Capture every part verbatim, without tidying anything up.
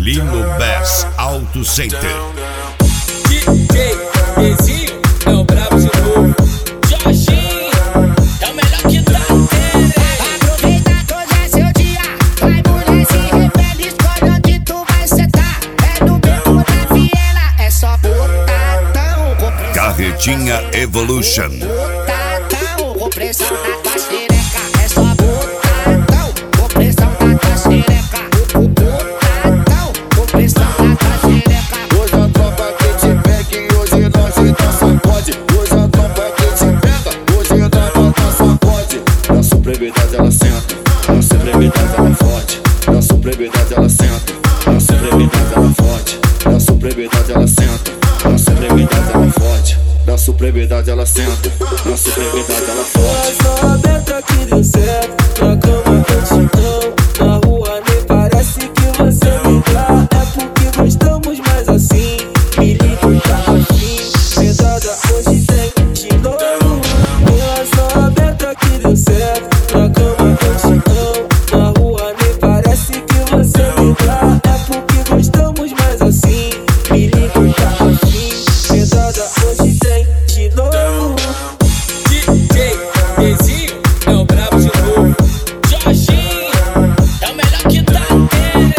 Lino Bass Auto Center. D J Bezinho é o brabo de novo. Jorginho é o melhor que tá tendo. Aproveita que hoje é seu dia. Vai, mulher, se rebelde, escolhe onde tu vai sentar. É no beco da Viena, é só botadão com pressão. Carretinha Evolution. Botadão com pressão na tua xereca. É só botadão com pressão na tua xereca. Botadão com pressão na tua xereca. Hoje a tropa que te pega e hoje nós então sacode. Hoje a tropa que te pega, hoje nós bota sacode. Na supremidade ela senta, na supremidade ela forte. Na supremidade ela senta, na supremidade ela forte. Na supremidade ela senta, na supremidade ela forte. Na supremidade ela senta, na supremidade ela forte. Só a beta que deu certo, na cama eu te amo. Na rua nem parece que você me dá. É porque gostamos mais assim. Me liga pra afim, pedada hoje tem de novo. Ela só a beta que deu certo, na cama eu te amo. Na rua nem parece que você me dá. É porque gostamos mais assim. Me liga pra afim, pedada hoje tem de novo. D J Bezinho é o brabo de novo. Jorginho é o melhor que tá tendo.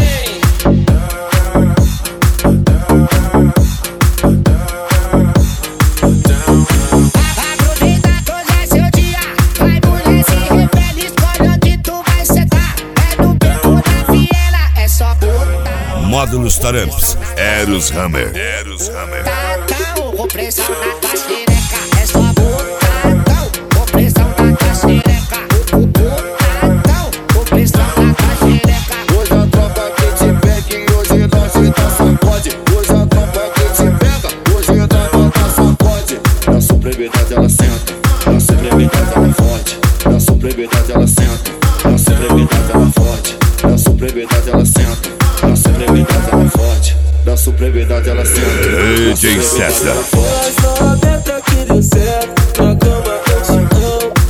Aproveita que hoje é seu dia. Vai, mulher, se rebelde, escolhe onde tu vai sentar. É no beco da Viena, é só botar. Módulos Taramps. Eros Hammer. Eros Hammer. Botadão com pressão na tua xereca. É só botadão com pressão na tua xereca. Botadão com pressão na tua xereca. Hoje a tropa que te pega e hoje nós então sacode. Hoje a tropa que te pega, hoje nós bota sacode. Na supremidade ela senta, na supremidade ela forte. Na supremidade ela senta, na supremidade ela forte. Na supremidade ela senta, na supremidade ela forte. Na supremidade ela senta, D J César. Ela só a beta que deu certo, na cama eu te amo.